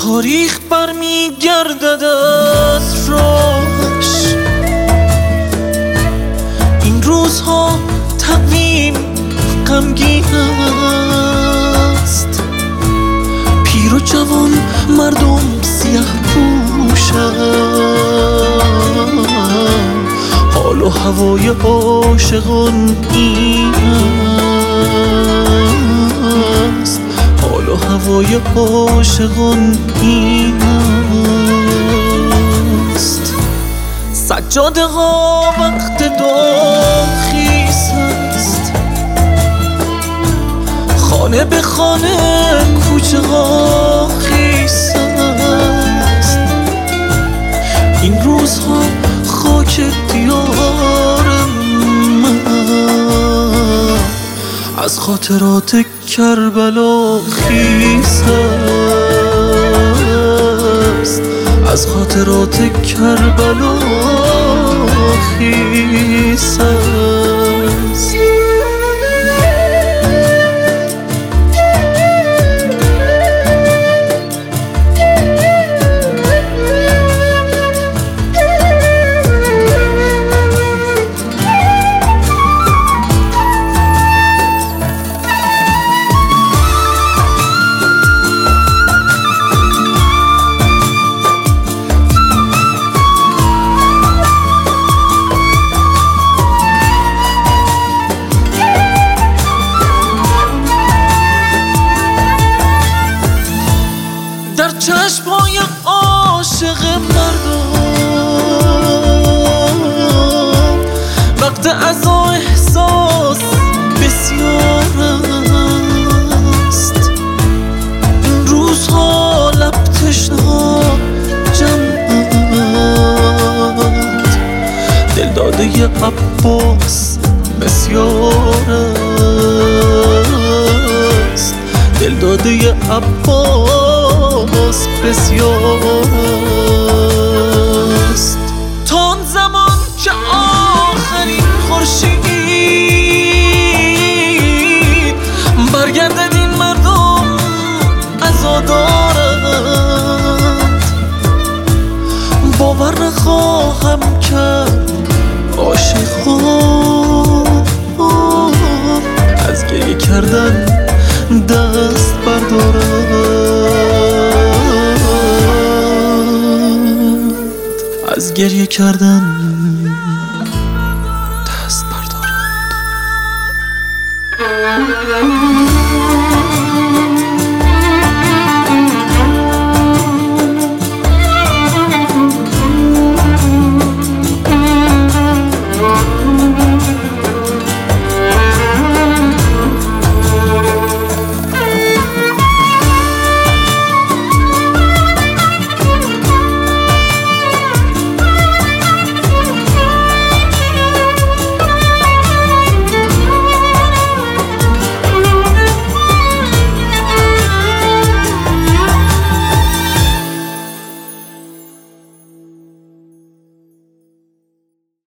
تاریخ برمیگردد از راهش. این روزها تقویم غمگین است، پیر و جوان مردم سیاه پوشند. حال و هوای عاشقان این است، حال و هوای عاشقان این است. سجاده ها وقت داخیز است، خانه به خانه کوچه ها خیس است. این روزها خاک دیار من از خاطرات کربلا خیس است، از خاطرات کربلا خیس است. در چشم‌های عاشق مردم وقت عزا احساس بسیار است. این روزها لب تشنه جمعند، دلداده عباس بسیار است، دلداده عباس بسیار است. تا آن زمان که آخرین خورشید برگردد این مردم عزادارند. باور نخواهم کرد عاشق‌ها از گریه کردن دست بردارند، از گریه کردن